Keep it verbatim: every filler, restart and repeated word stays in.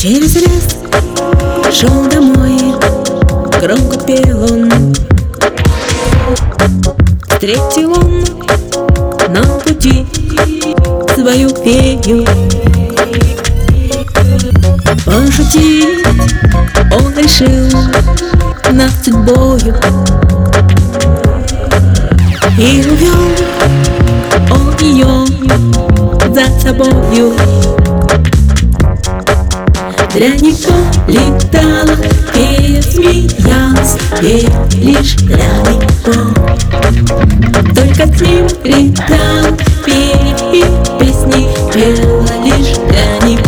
Через лес шел домой, громко пел он. Встретил он на пути свою фею. Пошутить он решил над судьбою и увел он ее за собою. Для него летала фея, смеялась фея лишь для него. Только с ним летала фея и песни пела лишь для него.